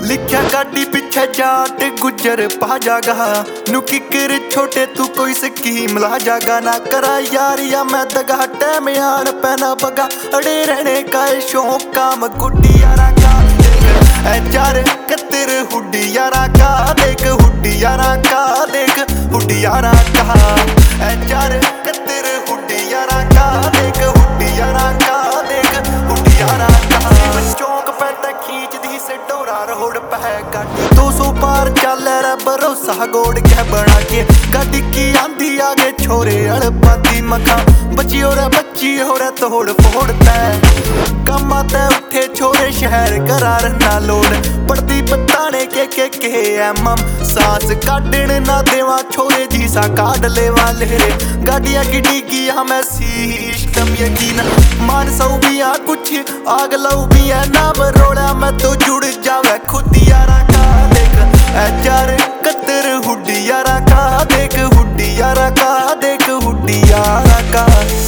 लिख्या गाड़ी पीछे जाट गुजर पा जागा नु किकर छोटे तू कोई स्कीम ला जागा ना करा यार या मैं दगा टैम आन पैना बगा अड़े रहने का शौक काम गुड्डी यारा का देख चार कतर हुड्डी यारा का देख हुड्डी यारा का देख हुड्डी यारा का चार कतर हुड्डी यारा का देख हुड्डी यारा का देख हुड्डी यारा का चौक पैदा खींचदी से डोरा रोड पै गाड़ी 200 पार चल रे भरोसा गोड़ के बना के गाड़ी की आंधी आगे छोरे अड़पाती मखा बची हो रे बच्ची हो रे तोड़ फोड़ तै कमा ते उठे छोरे शहर करार ना लोड पड़ती बताने के एम सांस काटन ना देवा छोरे जी सा काट लेवा ले गाड़ियां की डिगी मैं सिस्टम यकीन मान सौ भी आ कुछ आग लऊ भी है नाम रोड़ा मैं तो जुड़ जावे खुद यारा का देख चार कतर हुड्डी यारा का देख हुड्डी यारा का देख हुड्डी यारा का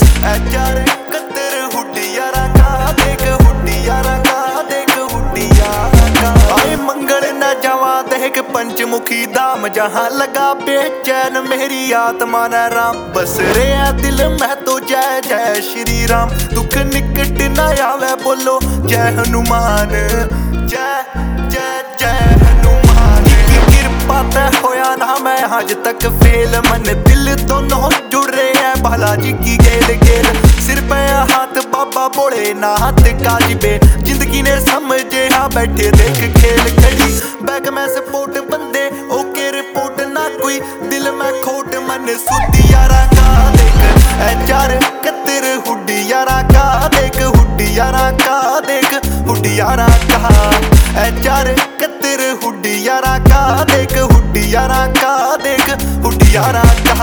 चार कतर हुड्डी यारा का देख हुड्डी यारा का देख हुड्डी यारा का आए मंगल न जावा देख पंचमुखी धाम जहाँ लगा बेचैन मेरी आत्मा न राम बस रे दिल में तो जय जय श्री राम दुख निकट न आवे बोलो जय हनुमान जय जय जय हनुमान की कृपा तय होया ना मैं आज तक फेल मन दिल दोनों जुड़ रहे हैं बालाजी की गेल गेल सिर पे हाथ बाबा बोले नाथ काजिबे जिंदगी ने समझे हाँ बैठे देख खेल खड़ी बैग में सपोर्ट बंदे ओके रिपोर्ट ना कोई दिल में खोट मन सुधी यारा का देख चार कतर हुड्डी यारा का देख हुड्डी यारा का देख हुड्डी यारा का चार कतर हुड्डी यारा का देख हुड्डी यारा का देख हुड्डी यारा का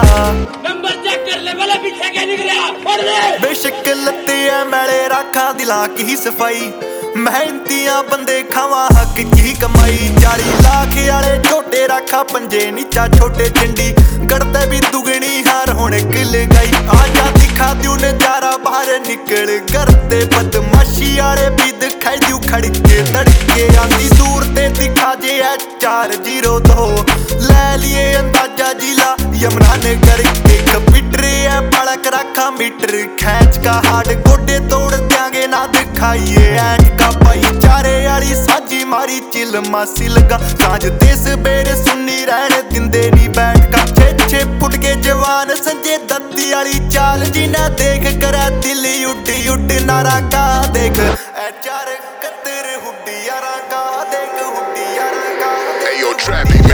बेशक लत्ते है मैले राखा दिला की सफाई मेहनतियां बंदे खावा हक की कमाई 40 लाख वाले छोटे राखा पंजे नीचा छोटे चिंडी गड़ते भी दुगनी हार होने किल गई आजा दिखा दू नजारा बाहर निकल करते बदमाशी वाले भी दिखाई दू खड़के तड़के आंधी दूर ते दिखा जे 402 ले लिए अंदाजा जिला यमुना नगर के कंप्यूटर है बड़क रखा मीटर खैच का हार्ड गोडे तोड़ देंगे ना दिखाइए ऐट का भाईचारे वाली साजी मारी चिल मासी लगा साझ देश बेर सुनी रहने दिंदे नी बैठ का 6 फुट के जवान संजय दत्ती वाली चाल जिन्हें देख कर दिल उड्डी उड नारा का देख चार कतर हुड्डी यारा का देख हुड्डी यारा का।